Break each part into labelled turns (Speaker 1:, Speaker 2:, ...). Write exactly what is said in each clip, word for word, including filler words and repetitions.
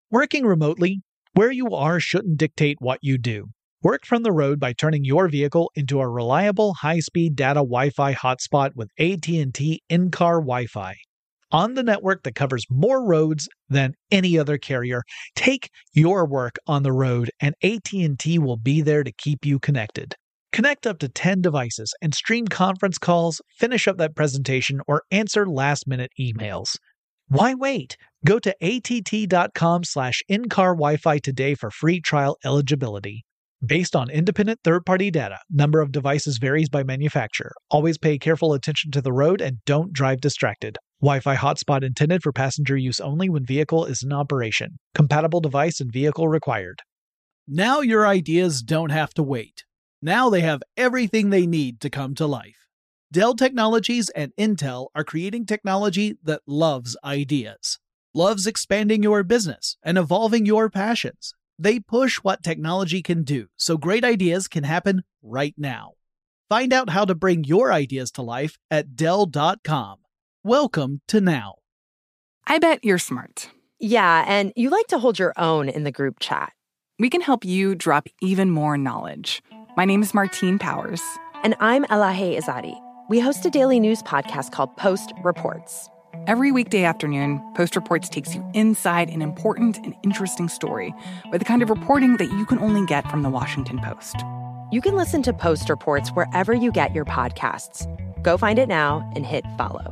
Speaker 1: Working remotely, where you are shouldn't dictate what you do. Work from the road by turning your vehicle into a reliable high-speed data Wi-Fi hotspot with A T and T in-car Wi-Fi. On the network that covers more roads than any other carrier, take your work on the road and A T and T will be there to keep you connected. Connect up to ten devices and stream conference calls, finish up that presentation, or answer last-minute emails. Why wait? Go to att.com slash in-car Wi-Fi today for free trial eligibility. Based on independent third-party data, number of devices varies by manufacturer. Always pay careful attention to the road and don't drive distracted. Wi-Fi hotspot intended for passenger use only when vehicle is in operation. Compatible device and vehicle required.
Speaker 2: Now your ideas don't have to wait. Now they have everything they need to come to life. Dell Technologies and Intel are creating technology that loves ideas, loves expanding your business and evolving your passions. They push what technology can do so great ideas can happen right now. Find out how to bring your ideas to life at Dell dot com. Welcome to Now.
Speaker 3: I bet you're smart.
Speaker 4: Yeah, and you like to hold your own in the group chat.
Speaker 3: We can help you drop even more knowledge. My name is Martine Powers.
Speaker 4: And I'm Elahe Izadi. We host a daily news podcast called Post Reports.
Speaker 3: Every weekday afternoon, Post Reports takes you inside an important and interesting story with the kind of reporting that you can only get from the Washington Post.
Speaker 4: You can listen to Post Reports wherever you get your podcasts. Go find it now and hit follow.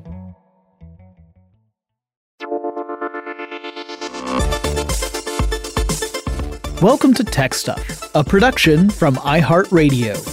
Speaker 2: Welcome to Tech Stuff, a production from iHeartRadio.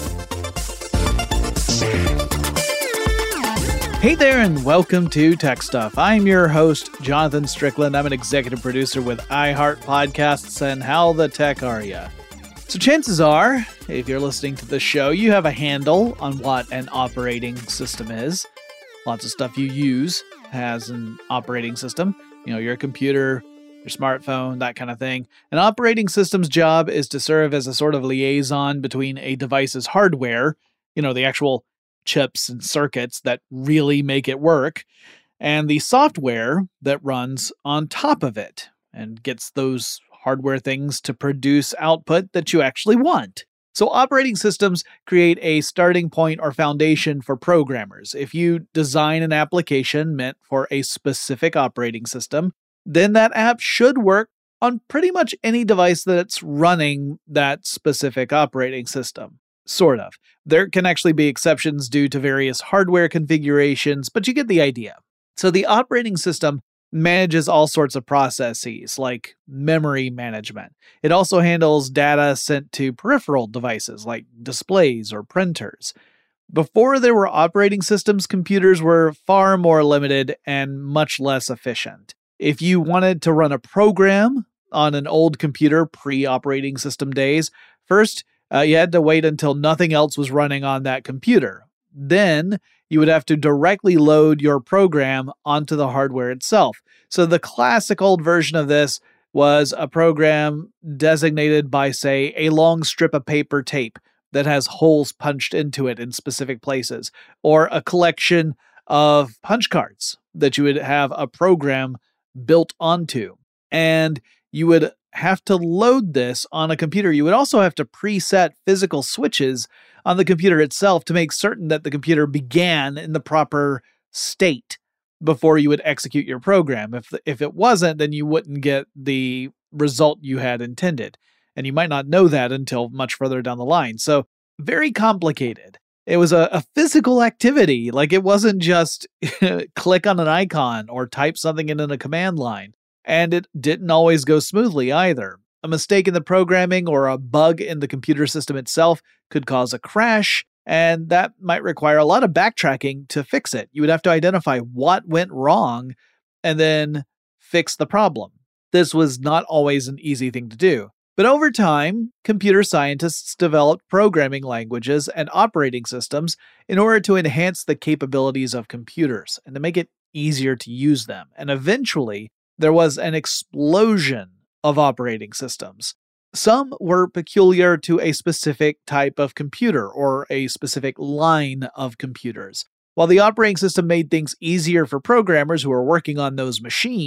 Speaker 2: Hey there, and welcome to Tech Stuff. I'm your host, Jonathan Strickland. I'm an executive producer with iHeart Podcasts, and how the tech are ya? So chances are, if you're listening to the show, you have a handle on what an operating system is. Lots of stuff you use has an operating system. You know, your computer, your smartphone, that kind of thing. An operating system's job is to serve as a sort of liaison between a device's hardware, you know, the actual chips and circuits that really make it work, and the software that runs on top of it and gets those hardware things to produce output that you actually want. So operating systems create a starting point or foundation for programmers. If you design an application meant for a specific operating system, then that app should work on pretty much any device that's running that specific operating system. Sort of. There can actually be exceptions due to various hardware configurations, but you get the idea. So the operating system manages all sorts of processes, like memory management. It also handles data sent to peripheral devices, like displays or printers. Before there were operating systems, computers were far more limited and much less efficient. If you wanted to run a program on an old computer pre-operating system days, first, Uh, you had to wait until nothing else was running on that computer. Then you would have to directly load your program onto the hardware itself. So the classic old version of this was a program designated by, say, a long strip of paper tape that has holes punched into it in specific places, or a collection of punch cards that you would have a program built onto. And you would have to load this on a computer. You would also have to preset physical switches on the computer itself to make certain that the computer began in the proper state before you would execute your program. If if it wasn't, then you wouldn't get the result you had intended. And you might not know that until much further down the line. So very complicated. It was a, a physical activity. Like, it wasn't just click on an icon or type something in a command line. And it didn't always go smoothly either. A mistake in the programming or a bug in the computer system itself could cause a crash, and that might require a lot of backtracking to fix it. You would have to identify what went wrong and then fix the problem. This was not always an easy thing to do. But over time, computer scientists developed programming languages and operating systems in order to enhance the capabilities of computers and to make it easier to use them. And eventually, there was an explosion of operating systems. Some were peculiar to a specific type of computer or a specific line of computers. While the operating system made things easier for programmers who were working on those machines,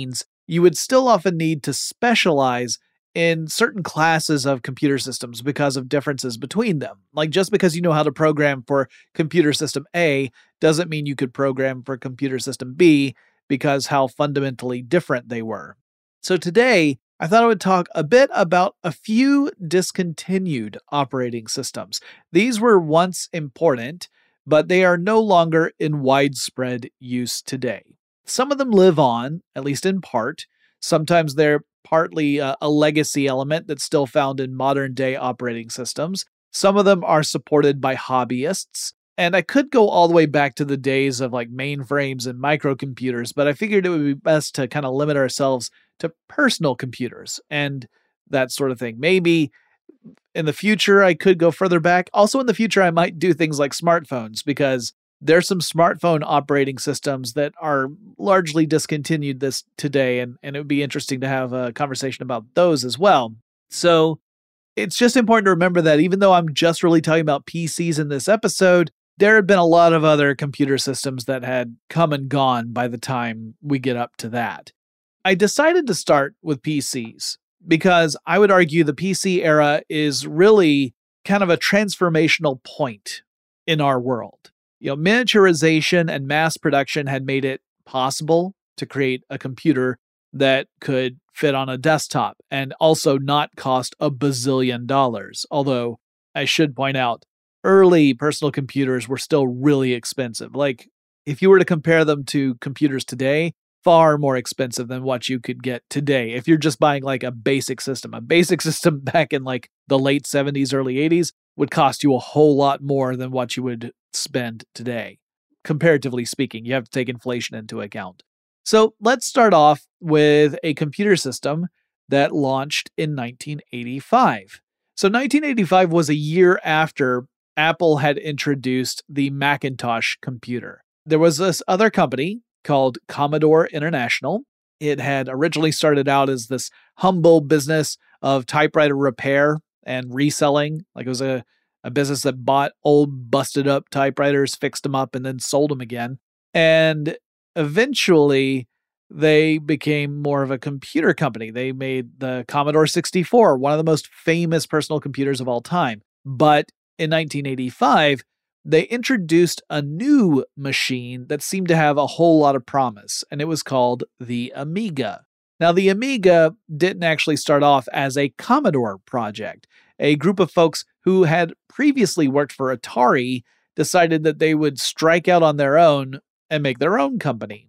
Speaker 2: you would still often need to specialize in certain classes of computer systems because of differences between them. Like, just because you know how to program for computer system A doesn't mean you could program for computer system B, because how fundamentally different they were. So today, I thought I would talk a bit about a few discontinued operating systems. These were once important, but they are no longer in widespread use today. Some of them live on, at least in part. Sometimes they're partly a, a legacy element that's still found in modern-day operating systems. Some of them are supported by hobbyists. And I could go all the way back to the days of like mainframes and microcomputers, but I figured it would be best to kind of limit ourselves to personal computers and that sort of thing. Maybe in the future, I could go further back. Also in the future, I might do things like smartphones, because there's some smartphone operating systems that are largely discontinued this today, and, and it would be interesting to have a conversation about those as well. So it's just important to remember that even though I'm just really talking about P Cs in this episode, there had been a lot of other computer systems that had come and gone by the time we get up to that. I decided to start with P Cs because I would argue the P C era is really kind of a transformational point in our world. You know, miniaturization and mass production had made it possible to create a computer that could fit on a desktop and also not cost a bazillion dollars. Although I should point out, early personal computers were still really expensive. Like, if you were to compare them to computers today, far more expensive than what you could get today. If you're just buying like a basic system, a basic system back in like the late seventies, early eighties would cost you a whole lot more than what you would spend today. Comparatively speaking, you have to take inflation into account. So let's start off with a computer system that launched in nineteen eighty-five. So nineteen eighty-five was a year after Apple had introduced the Macintosh computer. There was this other company called Commodore International. It had originally started out as this humble business of typewriter repair and reselling. Like, it was a, a business that bought old busted up typewriters, fixed them up, and then sold them again. And eventually, they became more of a computer company. They made the Commodore sixty-four, one of the most famous personal computers of all time. But in nineteen eighty-five, they introduced a new machine that seemed to have a whole lot of promise, and it was called the Amiga. Now, the Amiga didn't actually start off as a Commodore project. A group of folks who had previously worked for Atari decided that they would strike out on their own and make their own company.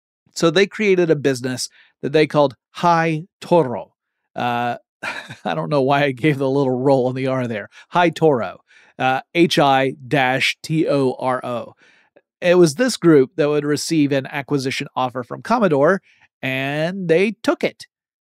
Speaker 2: So they created a business that they called Hi Toro. Uh, I don't know why I gave the little roll on the R there. Hi Toro. Uh, H I T O R O. It was this group that would receive an acquisition offer from Commodore, and they took it.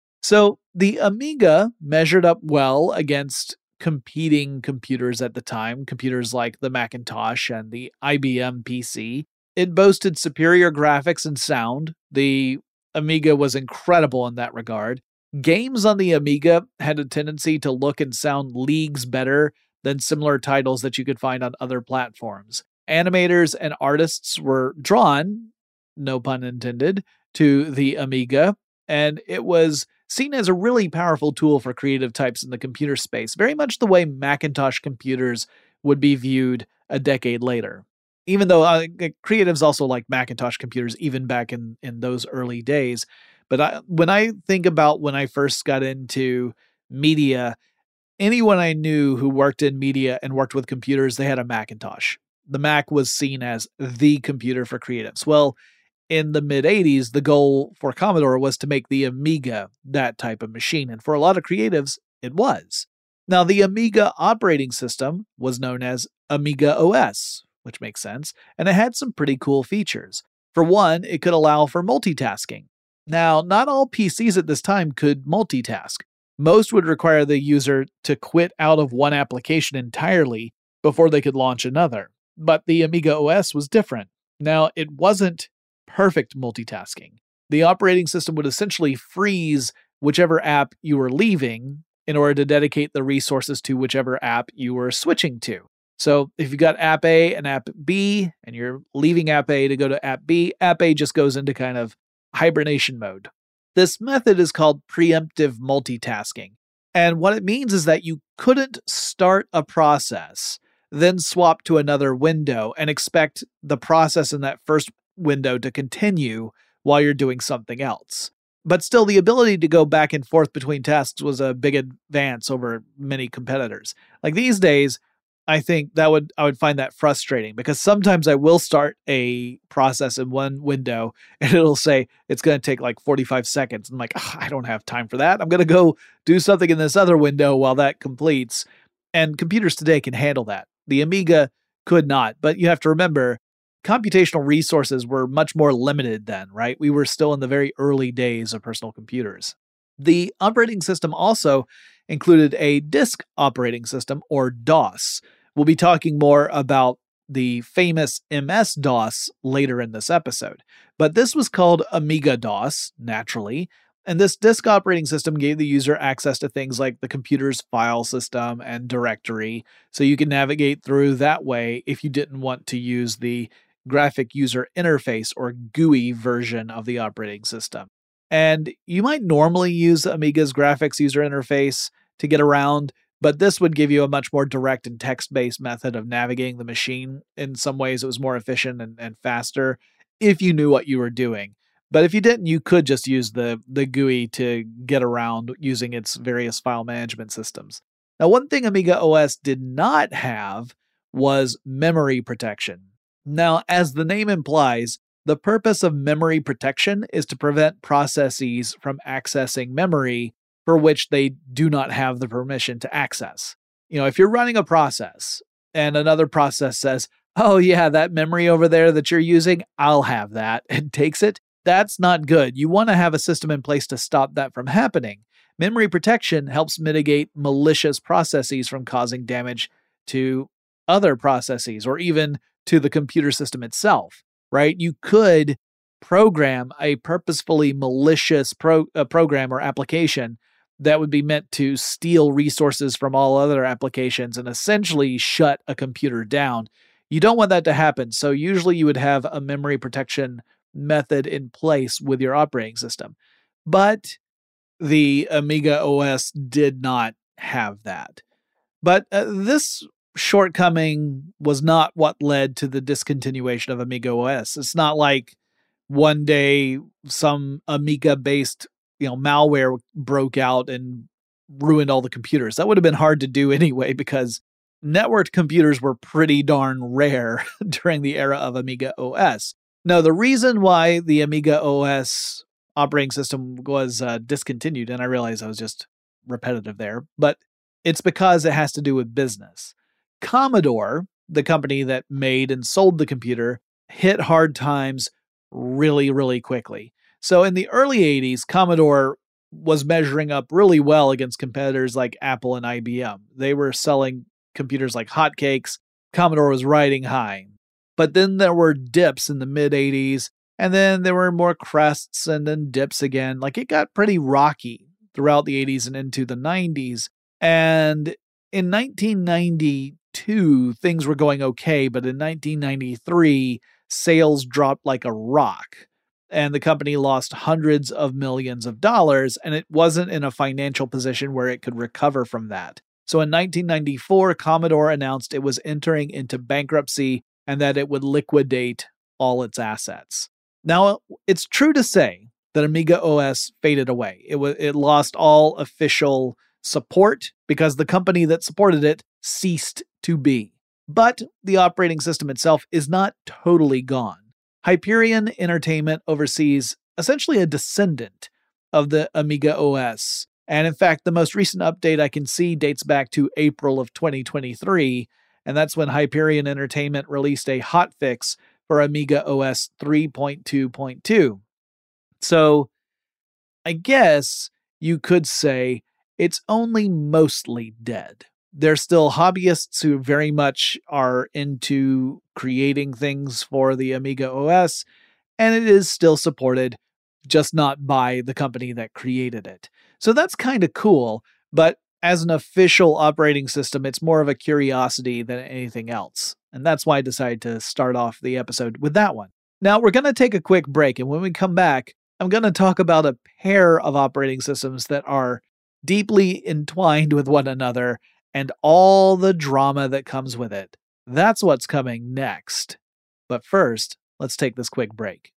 Speaker 2: So the Amiga measured up well against competing computers at the time, computers like the Macintosh and the I B M P C. It boasted superior graphics and sound. The Amiga was incredible in that regard. Games on the Amiga had a tendency to look and sound leagues better than similar titles that you could find on other platforms. Animators and artists were drawn, no pun intended, to the Amiga, and it was seen as a really powerful tool for creative types in the computer space, very much the way Macintosh computers would be viewed a decade later. Even though uh, creatives also like Macintosh computers, even back in, in those early days. But I, when I think about when I first got into media, anyone I knew who worked in media and worked with computers, they had a Macintosh. The Mac was seen as the computer for creatives. Well, in the mid-eighties, the goal for Commodore was to make the Amiga that type of machine. And for a lot of creatives, it was. Now, the Amiga operating system was known as Amiga O S, which makes sense, and it had some pretty cool features. For one, it could allow for multitasking. Now, not all P Cs at this time could multitask. Most would require the user to quit out of one application entirely before they could launch another. But the Amiga O S was different. Now, it wasn't perfect multitasking. The operating system would essentially freeze whichever app you were leaving in order to dedicate the resources to whichever app you were switching to. So if you've got app A and app B, and you're leaving app A to go to app B, app A just goes into kind of hibernation mode. This method is called preemptive multitasking. And what it means is that you couldn't start a process, then swap to another window and expect the process in that first window to continue while you're doing something else. But still, the ability to go back and forth between tasks was a big advance over many competitors. Like these days, I think that would I would find that frustrating because sometimes I will start a process in one window and it'll say it's going to take like forty-five seconds. I'm like, I don't have time for that. I'm going to go do something in this other window while that completes. And computers today can handle that. The Amiga could not. But you have to remember, computational resources were much more limited then, right? We were still in the very early days of personal computers. The operating system also included a disk operating system, or DOS. We'll be talking more about the famous M S DOS later in this episode. But this was called Amiga DOS, naturally, and this disk operating system gave the user access to things like the computer's file system and directory, so you could navigate through that way if you didn't want to use the graphic user interface, or G U I version of the operating system. And you might normally use Amiga's graphics user interface to get around, but this would give you a much more direct and text-based method of navigating the machine. In some ways, it was more efficient and, and faster if you knew what you were doing. But if you didn't, you could just use the, the G U I to get around using its various file management systems. Now, one thing Amiga O S did not have was memory protection. Now, as the name implies, the purpose of memory protection is to prevent processes from accessing memory for which they do not have the permission to access. You know, if you're running a process and another process says, oh yeah, that memory over there that you're using, I'll have that, and takes it, that's not good. You want to have a system in place to stop that from happening. Memory protection helps mitigate malicious processes from causing damage to other processes or even to the computer system itself, right? You could program a purposefully malicious pro, uh, program or application that would be meant to steal resources from all other applications and essentially shut a computer down. You don't want that to happen, so usually you would have a memory protection method in place with your operating system. But the Amiga O S did not have that. But uh, this shortcoming was not what led to the discontinuation of Amiga O S. It's not like one day some Amiga-based, you know, malware broke out and ruined all the computers. That would have been hard to do anyway because networked computers were pretty darn rare during the era of Amiga O S. No, the reason why the Amiga O S operating system was uh, discontinued, and I realize I was just repetitive there, but it's because it has to do with business. Commodore, the company that made and sold the computer, hit hard times really, really quickly. So in the early eighties, Commodore was measuring up really well against competitors like Apple and I B M. They were selling computers like hotcakes. Commodore was riding high. But then there were dips in the mid-eighties, and then there were more crests and then dips again. Like it got pretty rocky throughout the eighties and into the nineties. And in nineteen ninety-two, things were going okay, but in nineteen ninety-three, sales dropped like a rock, and the company lost hundreds of millions of dollars, and it wasn't in a financial position where it could recover from that. So in nineteen ninety-four, Commodore announced it was entering into bankruptcy and that it would liquidate all its assets. Now, it's true to say that Amiga O S faded away. It was it lost all official support because the company that supported it ceased to be. But the operating system itself is not totally gone. Hyperion Entertainment oversees essentially a descendant of the Amiga O S. And in fact, the most recent update I can see dates back to April of twenty twenty-three, and that's when Hyperion Entertainment released a hotfix for Amiga O S three point two point two. So I guess you could say it's only mostly dead. There's still hobbyists who very much are into creating things for the Amiga O S, and it is still supported, just not by the company that created it. So that's kind of cool, but as an official operating system, it's more of a curiosity than anything else. And that's why I decided to start off the episode with that one. Now, we're going to take a quick break, and when we come back, I'm going to talk about a pair of operating systems that are deeply entwined with one another and all the drama that comes with it. That's what's coming next. But first, let's take this quick break.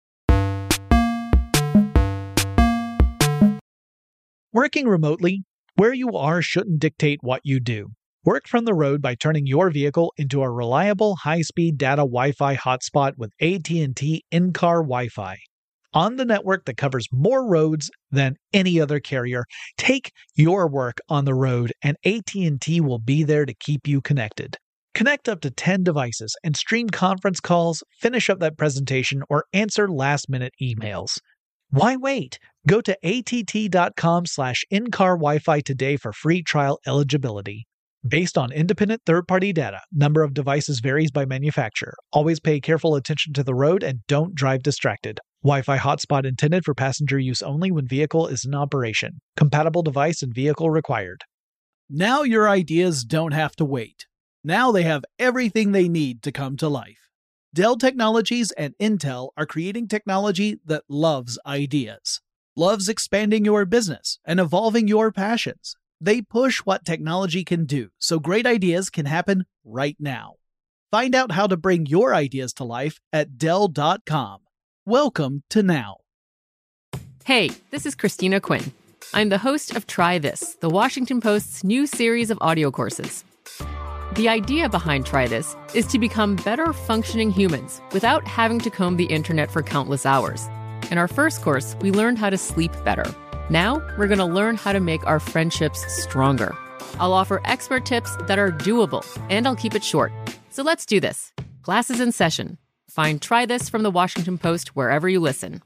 Speaker 1: Working remotely, where you are shouldn't dictate what you do. Work from the road by turning your vehicle into a reliable high-speed data Wi-Fi hotspot with A T and T in-car Wi-Fi. On the network that covers more roads than any other carrier, take your work on the road and A T and T will be there to keep you connected. Connect up to ten devices and stream conference calls, finish up that presentation, or answer last-minute emails. Why wait? Go to att.com slash in-car Wi-Fi today for free trial eligibility. Based on independent third-party data, number of devices varies by manufacturer. Always pay careful attention to the road and don't drive distracted. Wi-Fi hotspot intended for passenger use only when vehicle is in operation. Compatible device and vehicle required.
Speaker 2: Now your ideas don't have to wait. Now they have everything they need to come to life. Dell Technologies and Intel are creating technology that loves ideas, loves expanding your business and evolving your passions. They push what technology can do so great ideas can happen right now. Find out how to bring your ideas to life at Dell dot com. Welcome to Now.
Speaker 5: Hey, this is Christina Quinn. I'm the host of Try This, the Washington Post's new series of audio courses. The idea behind Try This is to become better functioning humans without having to comb the internet for countless hours. In our first course, we learned how to sleep better. Now, we're going to learn how to make our friendships stronger. I'll offer expert tips that are doable, and I'll keep it short. So let's do this. Class is in session. Find Try This from the Washington Post wherever you listen.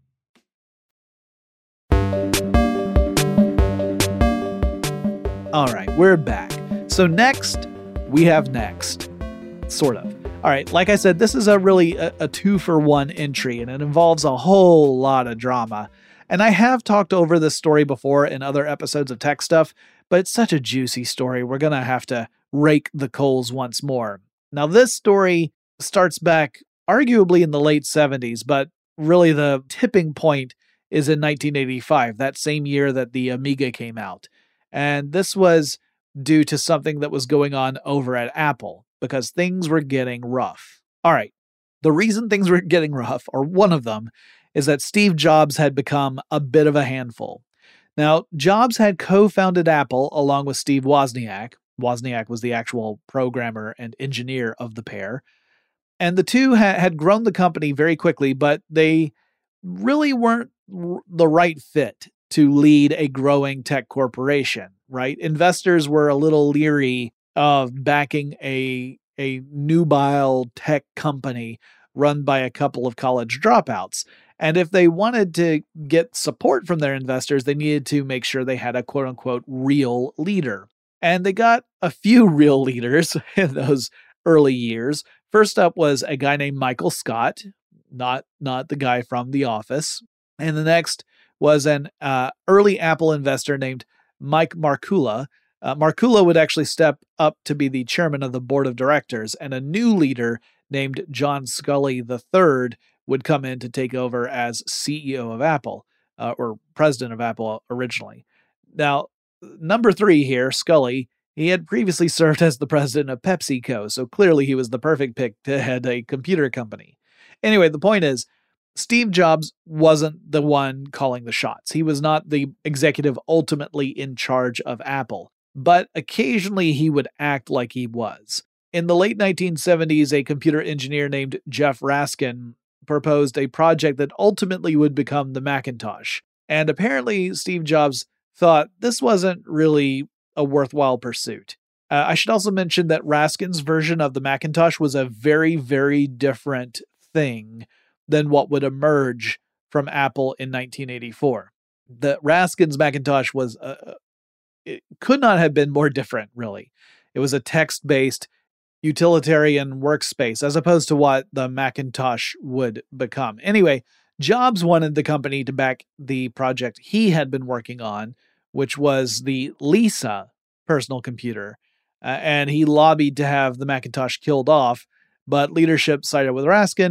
Speaker 2: All right, we're back. So next, we have Next. Sort of. All right, like I said, this is a really a, a two-for-one entry, and it involves a whole lot of drama. And I have talked over this story before in other episodes of Tech Stuff, but it's such a juicy story, we're going to have to rake the coals once more. Now, this story starts back arguably in the late seventies, but really the tipping point is in nineteen eighty-five, that same year that the Amiga came out. And this was due to something that was going on over at Apple, because things were getting rough. All right, the reason things were getting rough, or one of them, is that Steve Jobs had become a bit of a handful. Now, Jobs had co-founded Apple along with Steve Wozniak. Wozniak was the actual programmer and engineer of the pair. And the two ha- had grown the company very quickly, but they really weren't r- the right fit to lead a growing tech corporation, right? Investors were a little leery of backing a, a nubile tech company run by a couple of college dropouts. And if they wanted to get support from their investors, they needed to make sure they had a quote-unquote real leader. And they got a few real leaders in those early years. First up was a guy named Michael Scott, not, not the guy from The Office. And the next was an uh, early Apple investor named Mike Markula. Uh, Markula would actually step up to be the chairman of the board of directors, and a new leader named John Sculley the third would come in to take over as C E O of Apple, uh, or president of Apple originally. Now, number three here, Sculley, he had previously served as the president of PepsiCo, so clearly he was the perfect pick to head a computer company. Anyway, the point is, Steve Jobs wasn't the one calling the shots. He was not the executive ultimately in charge of Apple, but occasionally he would act like he was. In the late nineteen seventies, a computer engineer named Jeff Raskin proposed a project that ultimately would become the Macintosh. And apparently Steve Jobs thought this wasn't really a worthwhile pursuit. Uh, I should also mention that Raskin's version of the Macintosh was a very, very different thing than what would emerge from Apple in nineteen eighty-four. The Raskin's Macintosh was, uh, it could not have been more different, really. It was a text-based utilitarian workspace, as opposed to what the Macintosh would become. Anyway, Jobs wanted the company to back the project he had been working on, which was the Lisa personal computer, uh, and he lobbied to have the Macintosh killed off, but leadership sided with Raskin,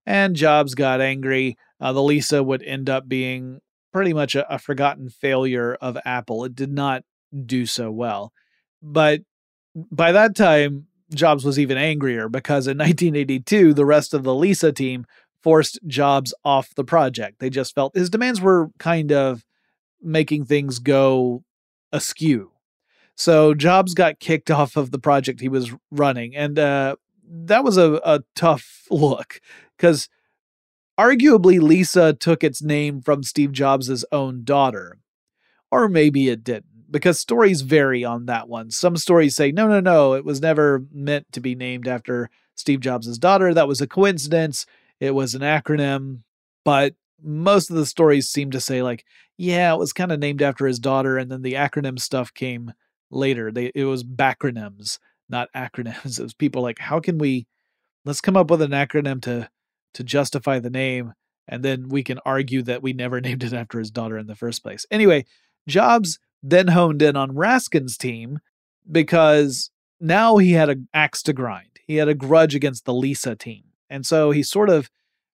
Speaker 2: and Jobs got angry. Uh, the Lisa would end up being pretty much a, a forgotten failure of Apple. It did not do so well. But by that time, Jobs was even angrier because in nineteen eighty-two, the rest of the Lisa team forced Jobs off the project. They just felt his demands were kind of making things go askew. So Jobs got kicked off of the project he was running. And uh, that was a, a tough look because arguably Lisa took its name from Steve Jobs' own daughter. Or maybe it didn't, because stories vary on that one. Some stories say, no, no, no, it was never meant to be named after Steve Jobs' daughter. That was a coincidence. It was an acronym. But most of the stories seem to say, like, yeah, it was kind of named after his daughter, and then the acronym stuff came later. They It was backronyms, not acronyms. It was people like, how can we, let's come up with an acronym to to justify the name, and then we can argue that we never named it after his daughter in the first place. Anyway, Jobs then honed in on Raskin's team because now he had an axe to grind. He had a grudge against the Lisa team. And so he sort of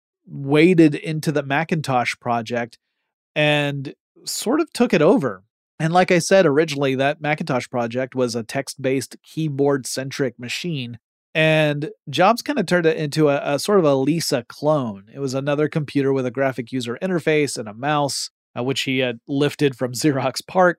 Speaker 2: waded into the Macintosh project and sort of took it over. And like I said, originally that Macintosh project was a text-based keyboard-centric machine. And Jobs kind of turned it into a, a sort of a Lisa clone. It was another computer with a graphic user interface and a mouse, uh, which he had lifted from Xerox PARC.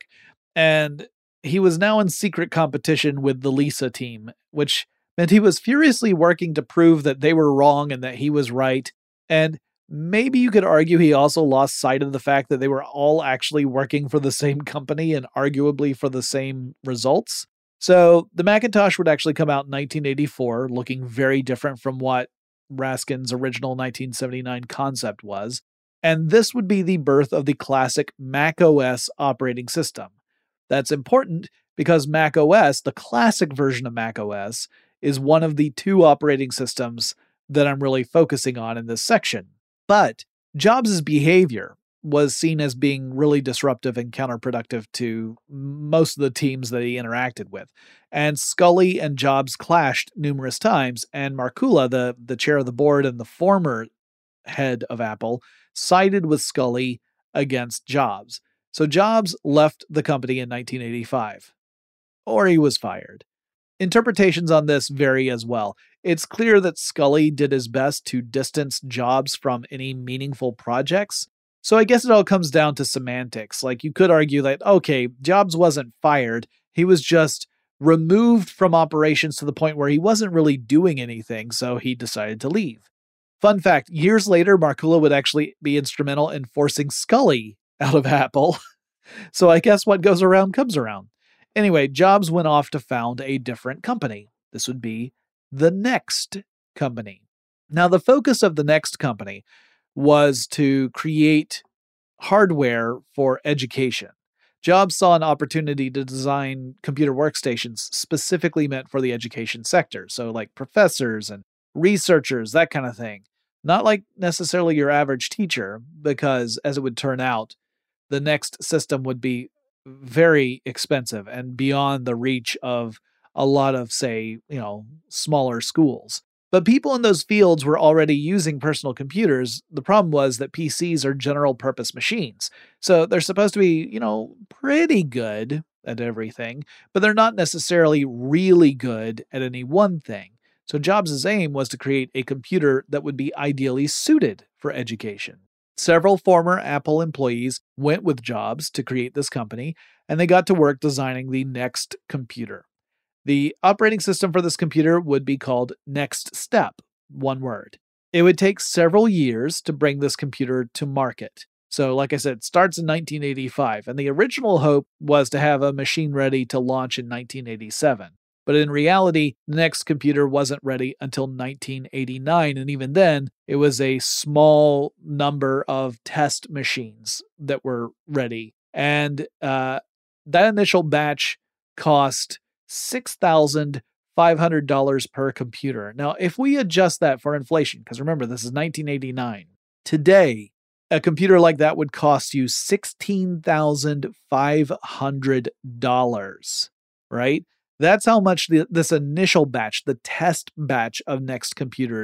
Speaker 2: And he was now in secret competition with the Lisa team, which meant he was furiously working to prove that they were wrong and that he was right. And maybe you could argue he also lost sight of the fact that they were all actually working for the same company and arguably for the same results. So the Macintosh would actually come out in nineteen eighty-four, looking very different from what Raskin's original nineteen seventy-nine concept was. And this would be the birth of the classic Mac O S operating system. That's important because Mac O S, the classic version of Mac O S, is one of the two operating systems that I'm really focusing on in this section. But Jobs' behavior was seen as being really disruptive and counterproductive to most of the teams that he interacted with. And Scully and Jobs clashed numerous times, and Markkula, the, the chair of the board and the former head of Apple, sided with Scully against Jobs. So Jobs left the company in nineteen eighty-five. Or he was fired. Interpretations on this vary as well. It's clear that Scully did his best to distance Jobs from any meaningful projects. So I guess it all comes down to semantics. Like, you could argue that, okay, Jobs wasn't fired. He was just removed from operations to the point where he wasn't really doing anything, so he decided to leave. Fun fact, years later, Markkula would actually be instrumental in forcing Scully out of Apple. So I guess what goes around comes around. Anyway, Jobs went off to found a different company. This would be the Next Company. Now, the focus of the Next Company was to create hardware for education. Jobs saw an opportunity to design computer workstations specifically meant for the education sector. So like professors and researchers, that kind of thing. Not like necessarily your average teacher, because as it would turn out, the Next system would be very expensive and beyond the reach of a lot of, say, you know, smaller schools. But people in those fields were already using personal computers. The problem was that P Cs are general purpose machines. So they're supposed to be, you know, pretty good at everything, but they're not necessarily really good at any one thing. So Jobs' aim was to create a computer that would be ideally suited for education. Several former Apple employees went with Jobs to create this company, and they got to work designing the Next computer. The operating system for this computer would be called Next Step, one word. It would take several years to bring this computer to market. So, like I said, it starts in nineteen eighty-five, and the original hope was to have a machine ready to launch in nineteen eighty-seven. But in reality, the Next computer wasn't ready until nineteen eighty-nine, and even then, it was a small number of test machines that were ready. And uh, that initial batch cost six thousand five hundred dollars per computer. Now, if we adjust that for inflation, because remember, this is nineteen eighty-nine, today, a computer like that would cost you sixteen thousand five hundred dollars, right? That's how much the, this initial batch, the test batch of Next computers,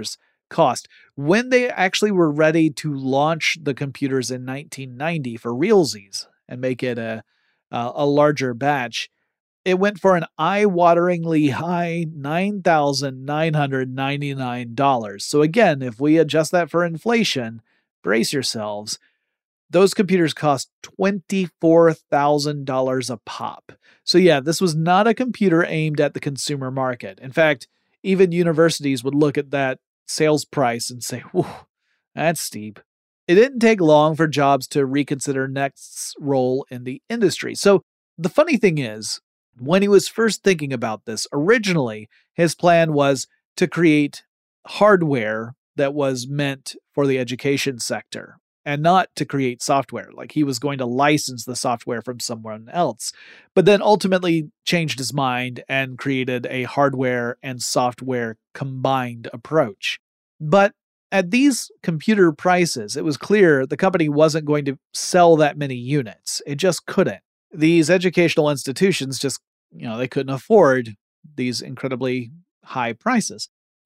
Speaker 2: cost. When they actually were ready to launch the computers in nineteen ninety for realsies and make it a, a, a larger batch, it went for an eye-wateringly high nine thousand nine hundred ninety-nine dollars. So again, if we adjust that for inflation, brace yourselves, those computers cost twenty-four thousand dollars a pop. So yeah, this was not a computer aimed at the consumer market. In fact, even universities would look at that sales price and say, whew, that's steep. It didn't take long for Jobs to reconsider Next's role in the industry. So the funny thing is, when he was first thinking about this, originally his plan was to create hardware that was meant for the education sector and not to create software. Like he was going to license the software from someone else, but then ultimately changed his mind and created a hardware and software combined approach. But at these computer prices, it was clear the company wasn't going to sell that many units. It just couldn't. These educational institutions just, you know, they couldn't afford these incredibly high prices.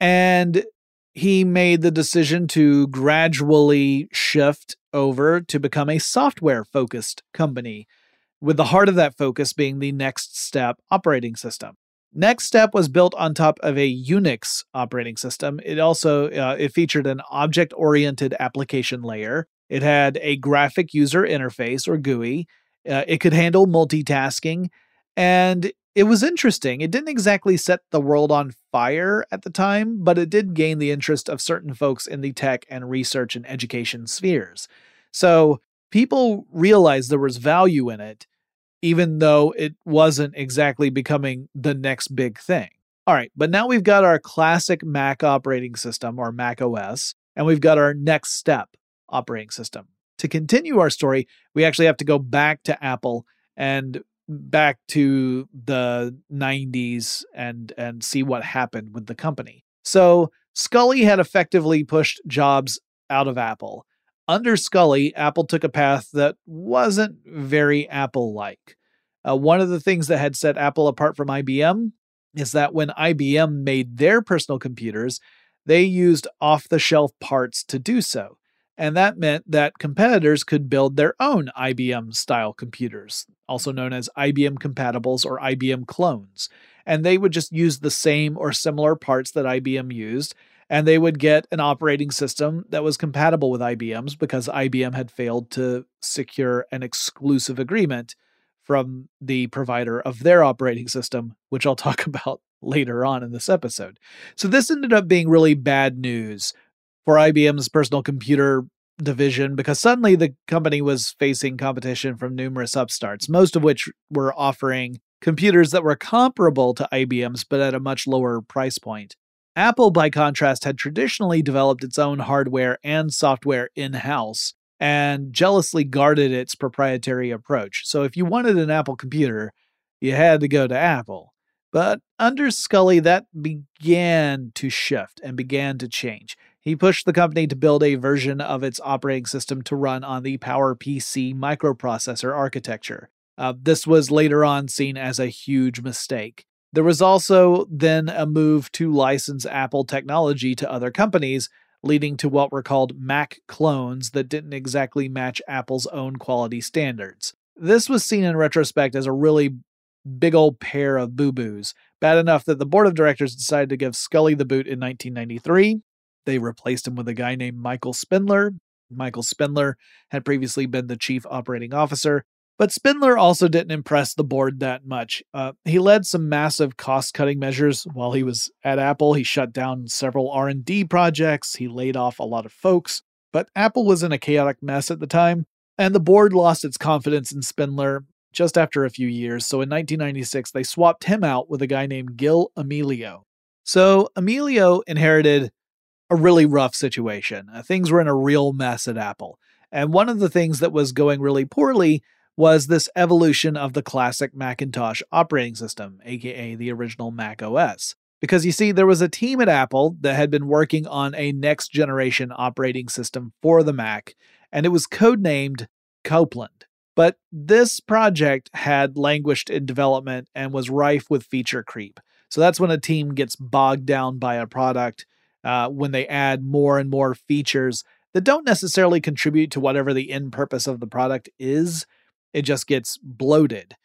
Speaker 2: And he made the decision to gradually shift over to become a software-focused company, with the heart of that focus being the NeXTSTEP operating system. NeXTSTEP was built on top of a Unix operating system. It also uh, it featured an object-oriented application layer. It had a graphic user interface, or G U I. Uh, it could handle multitasking, and it was interesting. It didn't exactly set the world on fire at the time, but it did gain the interest of certain folks in the tech and research and education spheres. So people realized there was value in it, even though it wasn't exactly becoming the next big thing. All right, but now we've got our classic Mac operating system, or Mac O S, and we've got our NeXTSTEP operating system. To continue our story, we actually have to go back to Apple and back to the nineties and, and see what happened with the company. So Sculley had effectively pushed Jobs out of Apple. Under Sculley, Apple took a path that wasn't very Apple-like. Uh, one of the things that had set Apple apart from I B M is that when I B M made their personal computers, they used off-the-shelf parts to do so. And that meant that competitors could build their own I B M-style computers, also known as I B M compatibles or I B M clones. And they would just use the same or similar parts that I B M used, and they would get an operating system that was compatible with I B M's because I B M had failed to secure an exclusive agreement from the provider of their operating system, which I'll talk about later on in this episode. So this ended up being really bad news for I B M's personal computer division, because suddenly the company was facing competition from numerous upstarts, most of which were offering computers that were comparable to I B M's but at a much lower price point. Apple, by contrast, had traditionally developed its own hardware and software in-house and jealously guarded its proprietary approach. So if you wanted an Apple computer, you had to go to Apple. But under Sculley, that began to shift and began to change. He pushed the company to build a version of its operating system to run on the PowerPC microprocessor architecture. Uh, this was later on seen as a huge mistake. There was also then a move to license Apple technology to other companies, leading to what were called Mac clones that didn't exactly match Apple's own quality standards. This was seen in retrospect as a really big old pair of boo-boos, bad enough that the board of directors decided to give Sculley the boot in nineteen ninety-three. They replaced him with a guy named Michael Spindler. Michael Spindler had previously been the chief operating officer, but Spindler also didn't impress the board that much. Uh, he led some massive cost-cutting measures while he was at Apple. He shut down several R and D projects. He laid off a lot of folks. But Apple was in a chaotic mess at the time, and the board lost its confidence in Spindler just after a few years. So in nineteen ninety-six, they swapped him out with a guy named Gil Amelio. So Amelio inherited a really rough situation. Uh, things were in a real mess at Apple. And one of the things that was going really poorly was this evolution of the classic Macintosh operating system, aka the original Mac O S. Because you see, there was a team at Apple that had been working on a next generation operating system for the Mac, and it was codenamed Copeland. But this project had languished in development and was rife with feature creep. So that's when a team gets bogged down by a product uh, when they add more and more features that don't necessarily contribute to whatever the end purpose of the product is. It just gets bloated.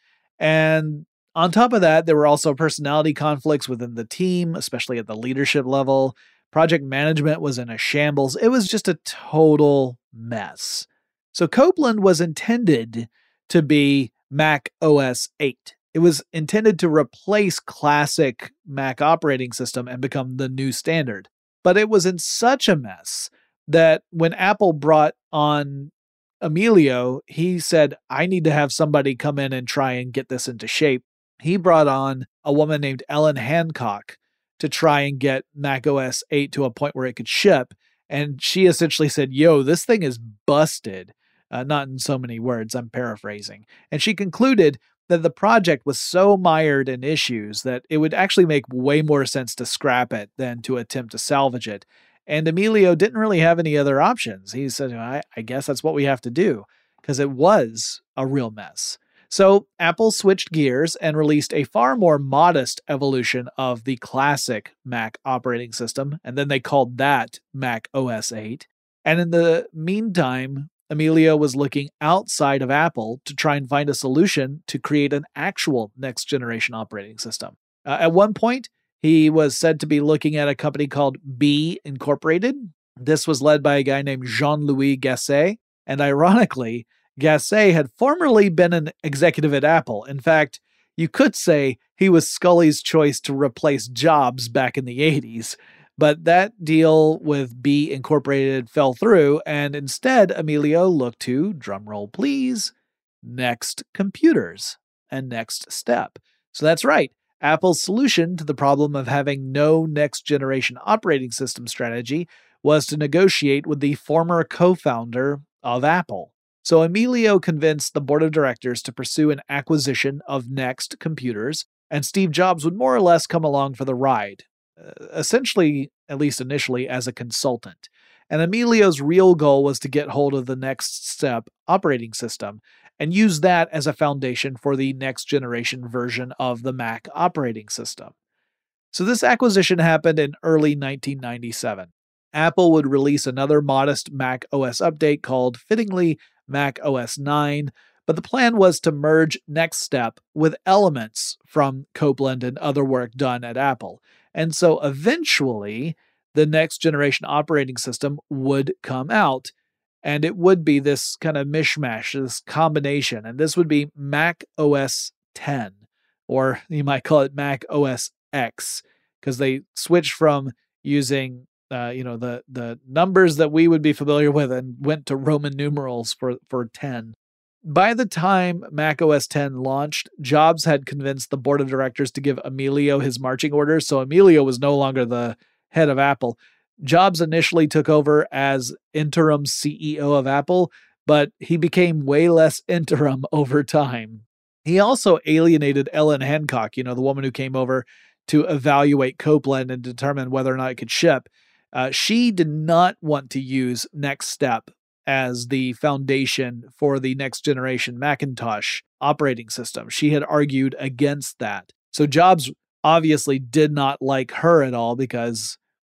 Speaker 2: And on top of that, there were also personality conflicts within the team, especially at the leadership level. Project management was in a shambles. It was just a total mess. So Copeland was intended to be Mac O S eight. It was intended to replace classic Mac operating system and become the new standard. But it was in such a mess that when Apple brought on Emilio, he said, I need to have somebody come in and try and get this into shape. He brought on a woman named Ellen Hancock to try and get Mac O S eight to a point where it could ship. And she essentially said, yo, this thing is busted. Uh, not in so many words, I'm paraphrasing. And she concluded that the project was so mired in issues that it would actually make way more sense to scrap it than to attempt to salvage it. And Emilio didn't really have any other options. He said, I, I guess that's what we have to do, because it was a real mess. So Apple switched gears and released a far more modest evolution of the classic Mac operating system, and then they called that Mac O S eight. And in the meantime, Emilio was looking outside of Apple to try and find a solution to create an actual next-generation operating system. Uh, at one point, he was said to be looking at a company called B Incorporated. This was led by a guy named Jean-Louis Gasset, and ironically, Gasset had formerly been an executive at Apple. In fact, you could say he was Scully's choice to replace Jobs back in the eighties. But that deal with B Incorporated fell through, and instead Emilio looked to, drumroll please, Next Computers and Next Step. So that's right. Apple's solution to the problem of having no next-generation operating system strategy was to negotiate with the former co-founder of Apple. So Emilio convinced the board of directors to pursue an acquisition of Next Computers, and Steve Jobs would more or less come along for the ride, uh, essentially, at least initially, as a consultant. And Emilio's real goal was to get hold of the Next Step operating system and use that as a foundation for the next generation version of the Mac operating system. So this acquisition happened in early nineteen ninety-seven. Apple would release another modest Mac O S update called, fittingly, Mac O S nine, but the plan was to merge Next Step with elements from Copeland and other work done at Apple. And so eventually, the next generation operating system would come out, and it would be this kind of mishmash, this combination, and this would be Mac O S ten, or you might call it Mac O S X, because they switched from using Uh, you know, the the numbers that we would be familiar with and went to Roman numerals for, for ten. By the time Mac O S ten launched, Jobs had convinced the board of directors to give Emilio his marching orders, so Emilio was no longer the head of Apple. Jobs initially took over as interim C E O of Apple, but he became way less interim over time. He also alienated Ellen Hancock, you know, the woman who came over to evaluate Copeland and determine whether or not it could ship. Uh, she did not want to use Next Step as the foundation for the next generation Macintosh operating system. She had argued against that. So Jobs obviously did not like her at all, because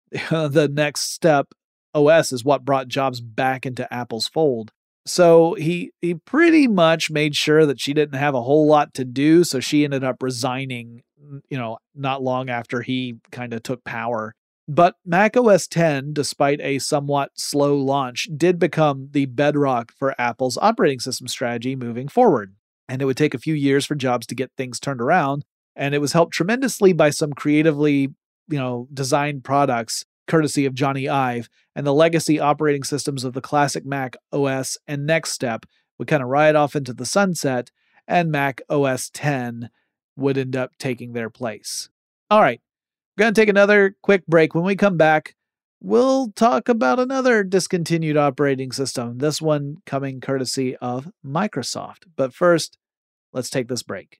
Speaker 2: the Next Step O S is what brought Jobs back into Apple's fold. So he he pretty much made sure that she didn't have a whole lot to do. So she ended up resigning, you know, not long after he kind of took power. But Mac O S ten, despite a somewhat slow launch, did become the bedrock for Apple's operating system strategy moving forward. And it would take a few years for Jobs to get things turned around. And it was helped tremendously by some creatively, you know, designed products, courtesy of Johnny Ive. And the legacy operating systems of the classic Mac O S and Next Step would kind of ride off into the sunset, and Mac O S ten would end up taking their place. All right. We're going to take another quick break. When we come back, we'll talk about another discontinued operating system, this one coming courtesy of Microsoft. But first, let's take this break.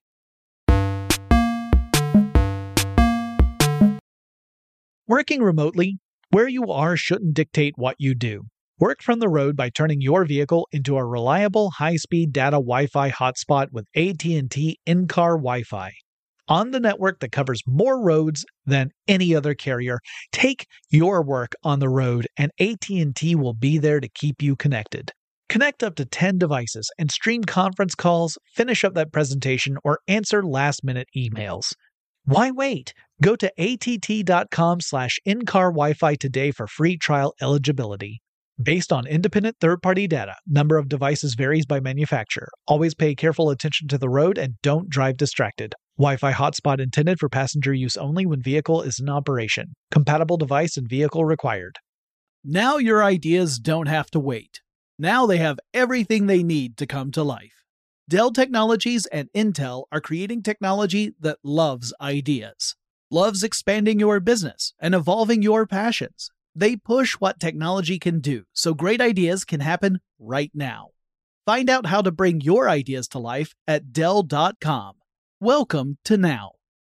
Speaker 1: Working remotely, where you are shouldn't dictate what you do. Work from the road by turning your vehicle into a reliable high-speed data Wi-Fi hotspot with A T and T in-car Wi-Fi. on the network that covers more roads than any other carrier. Take your work on the road, and A T and T will be there to keep you connected. Connect up to ten devices and stream conference calls, finish up that presentation, or answer last-minute emails. Why wait? Go to att.com slash in-car Wi-Fi today for free trial eligibility. Based on independent third-party data, number of devices varies by manufacturer. Always pay careful attention to the road and don't drive distracted. Wi-Fi hotspot intended for passenger use only when vehicle is in operation. Compatible device and vehicle required.
Speaker 2: Now your ideas don't have to wait. Now they have everything they need to come to life. Dell Technologies and Intel are creating technology that loves ideas, loves expanding your business and evolving your passions. They push what technology can do so great ideas can happen right now. Find out how to bring your ideas to life at Dell dot com. Welcome to Now.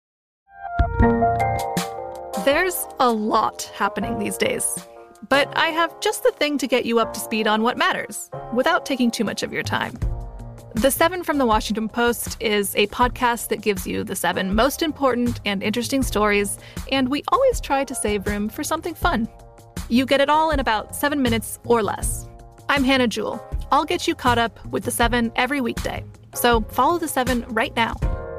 Speaker 6: There's a lot happening these days, but I have just the thing to get you up to speed on what matters without taking too much of your time. The Seven from the Washington Post is a podcast that gives you the seven most important and interesting stories, and we always try to save room for something fun. You get it all in about seven minutes or less. I'm Hannah Jewell. I'll get you caught up with the seven every weekday. So follow the seven right now.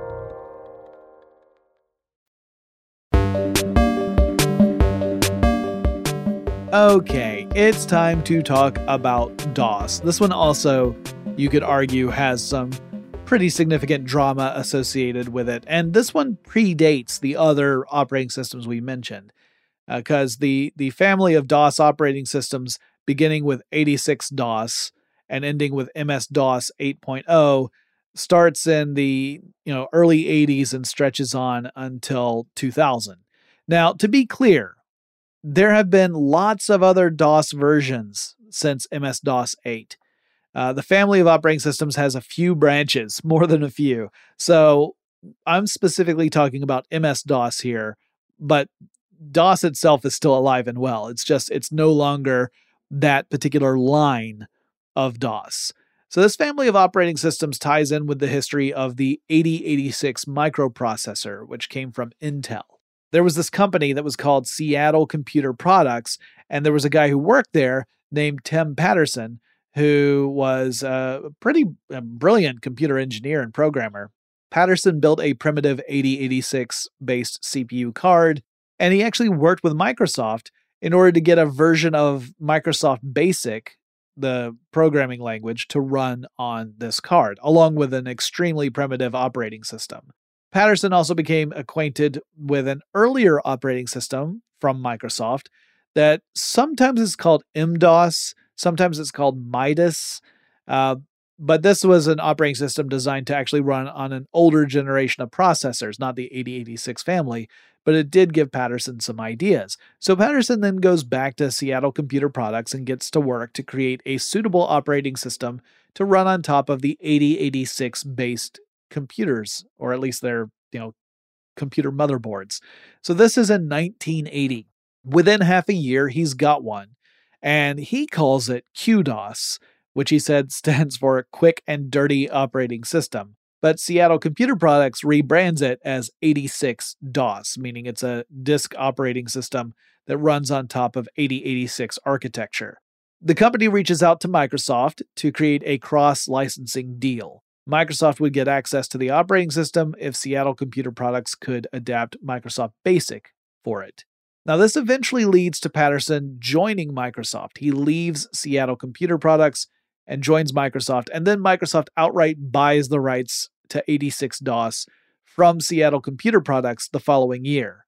Speaker 2: Okay, it's time to talk about DOS. This one also, you could argue, has some pretty significant drama associated with it. And this one predates the other operating systems we mentioned. Because uh, the, the family of DOS operating systems, beginning with eighty-six DOS and ending with M S DOS eight point oh, starts in the you know early eighties and stretches on until two thousand. Now, to be clear, there have been lots of other DOS versions since M S DOS eight. Uh, the family of operating systems has a few branches, more than a few. So I'm specifically talking about M S DOS here, but DOS itself is still alive and well. It's just, it's no longer that particular line of DOS. So this family of operating systems ties in with the history of the eighty eighty-six microprocessor, which came from Intel. There was this company that was called Seattle Computer Products, and there was a guy who worked there named Tim Patterson, who was a pretty brilliant computer engineer and programmer. Patterson built a primitive eighty eighty-six based C P U card, and he actually worked with Microsoft in order to get a version of Microsoft Basic, the programming language, to run on this card, along with an extremely primitive operating system. Patterson also became acquainted with an earlier operating system from Microsoft that sometimes is called M DOS, sometimes it's called Midas, uh, but this was an operating system designed to actually run on an older generation of processors, not the eighty eighty-six family, but it did give Patterson some ideas. So Patterson then goes back to Seattle Computer Products and gets to work to create a suitable operating system to run on top of the eighty eighty-six based computers, or at least their, you know, computer motherboards. So this is in nineteen eighty. Within half a year, he's got one, and he calls it Q DOS, which he said stands for Quick and Dirty Operating System. But Seattle Computer Products rebrands it as eighty-six DOS, meaning it's a disk operating system that runs on top of eighty eighty-six architecture. The company reaches out to Microsoft to create a cross-licensing deal. Microsoft would get access to the operating system if Seattle Computer Products could adapt Microsoft Basic for it. Now, this eventually leads to Patterson joining Microsoft. He leaves Seattle Computer Products and joins Microsoft, and then Microsoft outright buys the rights to eighty-six DOS from Seattle Computer Products the following year.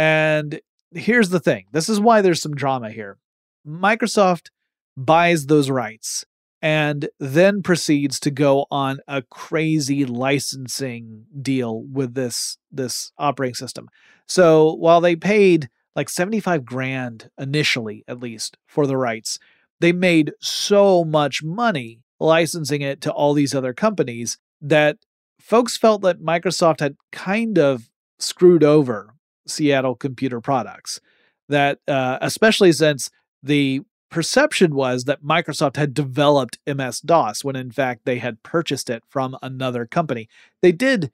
Speaker 2: And here's the thing. This is why there's some drama here. Microsoft buys those rights and then proceeds to go on a crazy licensing deal with this, this operating system. So while they paid like seventy-five grand initially, at least, for the rights, they made so much money licensing it to all these other companies that folks felt that Microsoft had kind of screwed over Seattle Computer Products. That, uh, especially since the perception was that Microsoft had developed M S DOS when in fact they had purchased it from another company. They did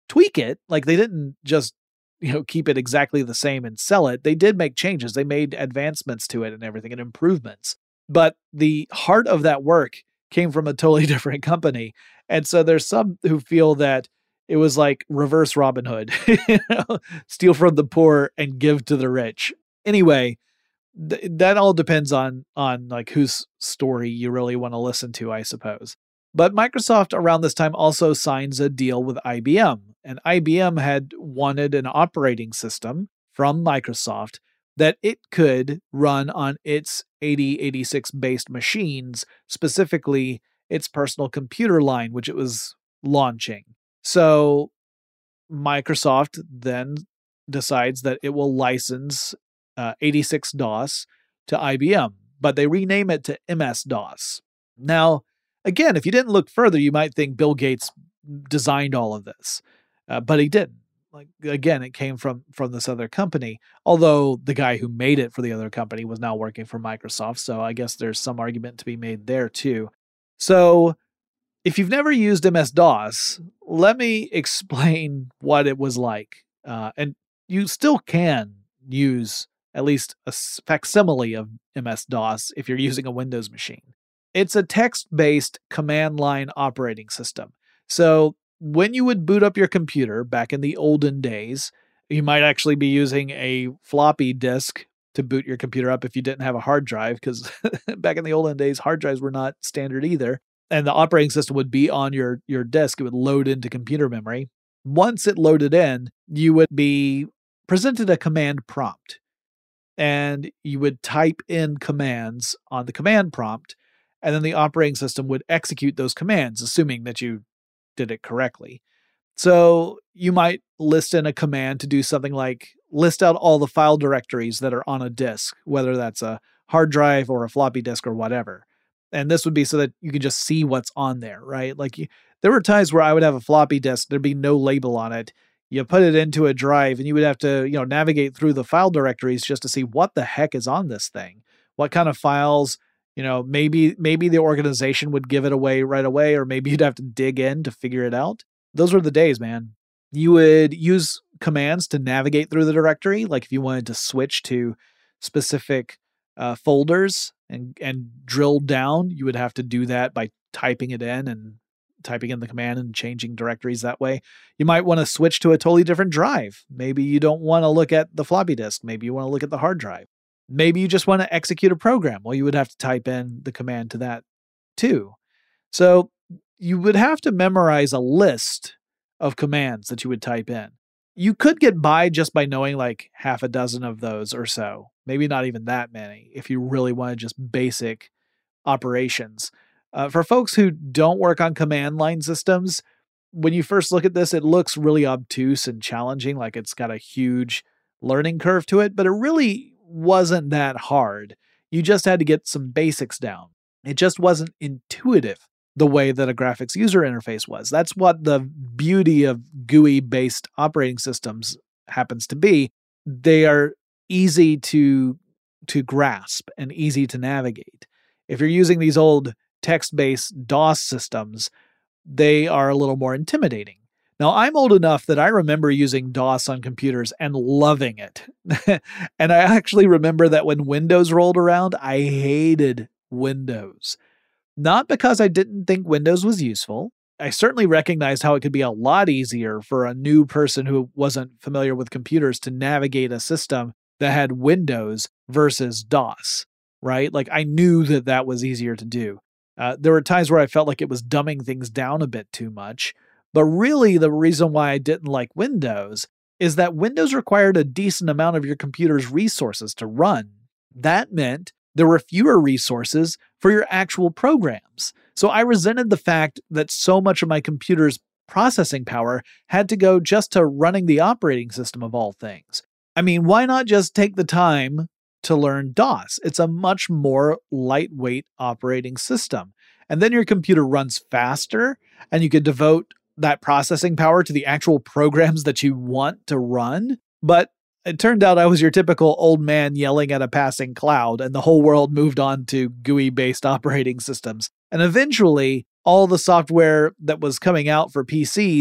Speaker 2: tweak it. Like they didn't just, you know, keep it exactly the same and sell it. They did make changes. They made advancements to it and everything and improvements. But the heart of that work came from a totally different company. And so there's some who feel that it was like reverse Robin Hood, you know, steal from the poor and give to the rich. Anyway, th- that all depends on, on like whose story you really want to listen to, I suppose. But Microsoft around this time also signs a deal with I B M. And I B M had wanted an operating system from Microsoft that it could run on its eighty eighty-six based machines, specifically its personal computer line, which it was launching. So Microsoft then decides that it will license uh, eighty-six DOS to I B M, but they rename it to M S DOS. Now, again, if you didn't look further, you might think Bill Gates designed all of this, uh, but he didn't. Like again, it came from from this other company, although the guy who made it for the other company was now working for Microsoft. So I guess there's some argument to be made there too. So if you've never used M S DOS, let me explain what it was like. Uh, and you still can use at least a facsimile of M S DOS if you're using a Windows machine. It's a text-based command line operating system. So when you would boot up your computer back in the olden days, you might actually be using a floppy disk to boot your computer up if you didn't have a hard drive, because back in the olden days, hard drives were not standard either. And the operating system would be on your, your disk. It would load into computer memory. Once it loaded in, you would be presented a command prompt. And you would type in commands on the command prompt, and then the operating system would execute those commands, assuming that you did it correctly. So you might list in a command to do something like list out all the file directories that are on a disk, whether that's a hard drive or a floppy disk or whatever. And this would be so that you can just see what's on there, right? Like you, there were times where I would have a floppy disk, there'd be no label on it. You put it into a drive and you would have to, you know, navigate through the file directories just to see what the heck is on this thing. What kind of files, you know, maybe maybe the organization would give it away right away, or maybe you'd have to dig in to figure it out. Those were the days, man. You would use commands to navigate through the directory. Like if you wanted to switch to specific uh, folders and, and drill down, you would have to do that by typing it in and typing in the command and changing directories that way. You might want to switch to a totally different drive. Maybe you don't want to look at the floppy disk. Maybe you want to look at the hard drive. Maybe you just want to execute a program. Well, you would have to type in the command to that too. So you would have to memorize a list of commands that you would type in. You could get by just by knowing like half a dozen of those or so. Maybe not even that many if you really wanted just basic operations. Uh, for folks who don't work on command line systems, when you first look at this, it looks really obtuse and challenging, like it's got a huge learning curve to it, but it really wasn't that hard. You just had to get some basics down. It just wasn't intuitive the way that a graphics user interface was. That's what the beauty of G U I-based operating systems happens to be. They are easy to, to grasp and easy to navigate. If you're using these old text-based DOS systems, they are a little more intimidating. Now, I'm old enough that I remember using DOS on computers and loving it. And I actually remember that when Windows rolled around, I hated Windows. Not because I didn't think Windows was useful. I certainly recognized how it could be a lot easier for a new person who wasn't familiar with computers to navigate a system that had Windows versus DOS, right? Like I knew that that was easier to do. Uh, there were times where I felt like it was dumbing things down a bit too much. But really, the reason why I didn't like Windows is that Windows required a decent amount of your computer's resources to run. That meant there were fewer resources for your actual programs. So I resented the fact that so much of my computer's processing power had to go just to running the operating system of all things. I mean, why not just take the time to learn DOS? It's a much more lightweight operating system. And then your computer runs faster, and you could devote that processing power to the actual programs that you want to run. But it turned out I was your typical old man yelling at a passing cloud, and the whole world moved on to G U I-based operating systems. And eventually, all the software that was coming out for P Cs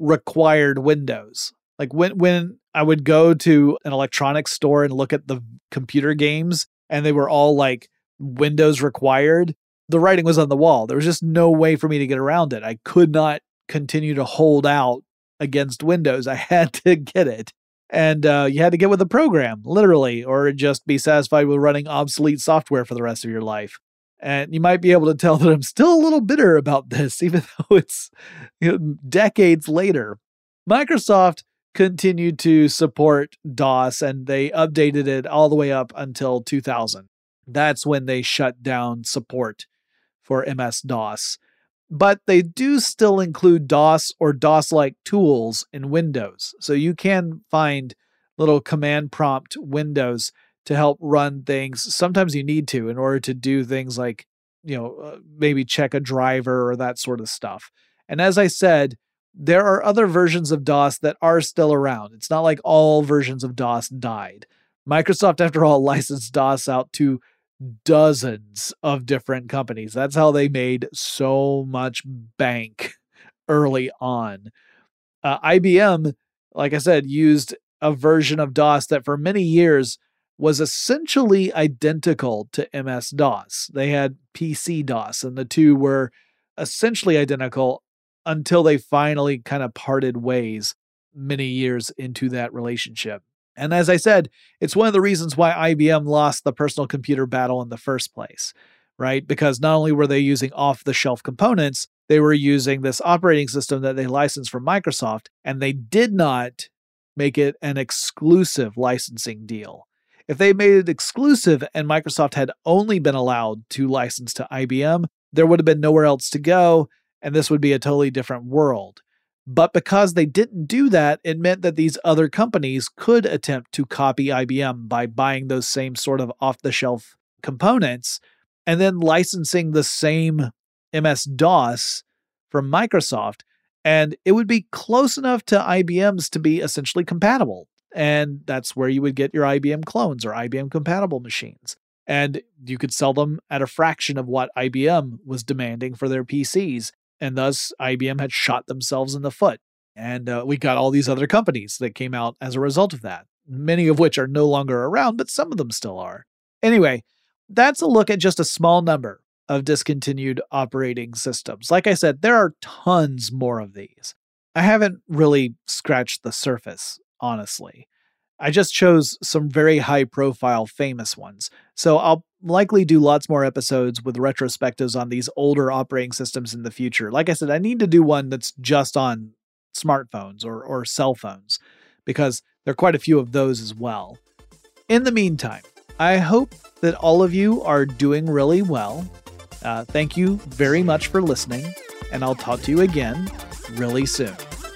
Speaker 2: required Windows. Like when when I would go to an electronics store and look at the computer games and they were all like Windows required, the writing was on the wall. There was just no way for me to get around it. I could not continue to hold out against Windows. I had to get it. And uh, you had to get with the program, literally, or just be satisfied with running obsolete software for the rest of your life. And you might be able to tell that I'm still a little bitter about this, even though it's you know, decades later. Microsoft continued to support DOS, and they updated it all the way up until two thousand. That's when they shut down support for M S-DOS. But they do still include DOS or DOS-like tools in Windows. So you can find little command prompt windows to help run things. Sometimes you need to in order to do things like, you know, uh, maybe check a driver or that sort of stuff. And as I said, there are other versions of DOS that are still around. It's not like all versions of DOS died. Microsoft, after all, licensed DOS out to dozens of different companies. That's how they made so much bank early on. Uh, I B M, like I said, used a version of DOS that for many years was essentially identical to M S-DOS. They had P C DOS, and the two were essentially identical until they finally kind of parted ways many years into that relationship. And as I said, it's one of the reasons why I B M lost the personal computer battle in the first place, right? Because not only were they using off-the-shelf components, they were using this operating system that they licensed from Microsoft, and they did not make it an exclusive licensing deal. If they made it exclusive and Microsoft had only been allowed to license to I B M, there would have been nowhere else to go, and this would be a totally different world. But because they didn't do that, it meant that these other companies could attempt to copy I B M by buying those same sort of off-the-shelf components and then licensing the same M S-DOS from Microsoft, and it would be close enough to I B M's to be essentially compatible. And that's where you would get your I B M clones or I B M-compatible machines. And you could sell them at a fraction of what I B M was demanding for their P Cs. And thus, I B M had shot themselves in the foot. And uh, we got all these other companies that came out as a result of that, many of which are no longer around, but some of them still are. Anyway, that's a look at just a small number of discontinued operating systems. Like I said, there are tons more of these. I haven't really scratched the surface, honestly. I just chose some very high-profile famous ones. So I'll likely do lots more episodes with retrospectives on these older operating systems in the future. Like I said, I need to do one that's just on smartphones or, or cell phones, because there are quite a few of those as well. In the meantime, I hope that all of you are doing really well. Uh, thank you very much for listening, and I'll talk to you again really soon.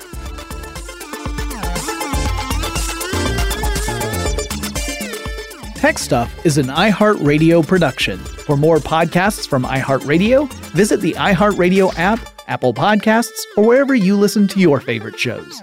Speaker 2: Tech Stuff is an iHeartRadio production. For more podcasts from iHeartRadio, visit the iHeartRadio app, Apple Podcasts, or wherever you listen to your favorite shows.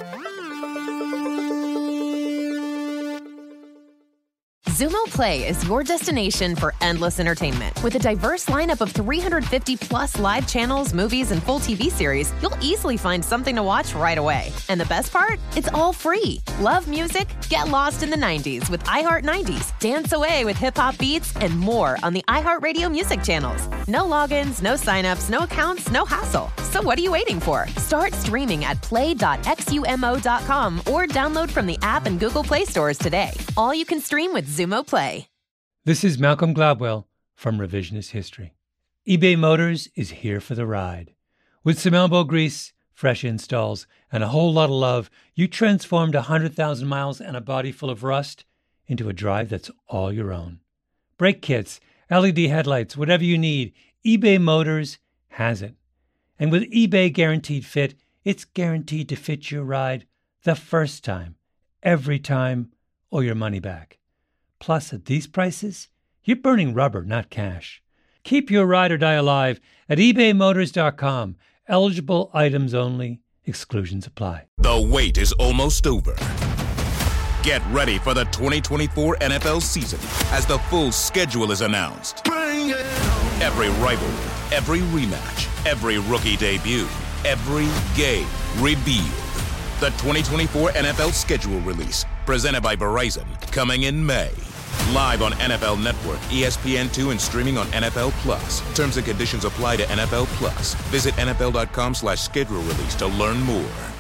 Speaker 7: Xumo Play is your destination for endless entertainment. With a diverse lineup of three hundred fifty plus live channels, movies, and full T V series, you'll easily find something to watch right away. And the best part? It's all free. Love music? Get lost in the nineties with iHeart nineties. Dance away with hip-hop beats and more on the iHeartRadio music channels. No logins, no signups, no accounts, no hassle. So what are you waiting for? Start streaming at play dot xumo dot com or download from the app and Google Play stores today. All you can stream with Xumo Play.
Speaker 8: This is Malcolm Gladwell from Revisionist History. eBay Motors is here for the ride. With some elbow grease, fresh installs, and a whole lot of love, you transformed one hundred thousand miles and a body full of rust into a drive that's all your own. Brake kits, L E D headlights, whatever you need, eBay Motors has it. And with eBay Guaranteed Fit, it's guaranteed to fit your ride the first time, every time, or your money back. Plus, at these prices, you're burning rubber, not cash. Keep your ride or die alive at ebay motors dot com. Eligible items only. Exclusions apply.
Speaker 9: The wait is almost over. Get ready for the twenty twenty-four N F L season as the full schedule is announced. Every rivalry, every rematch, every rookie debut, every game revealed. The twenty twenty-four N F L schedule release, presented by Verizon, coming in May. Live on N F L Network, E S P N two, and streaming on N F L Plus. Terms and conditions apply to N F L Plus. Visit N F L dot com slash schedule release to learn more.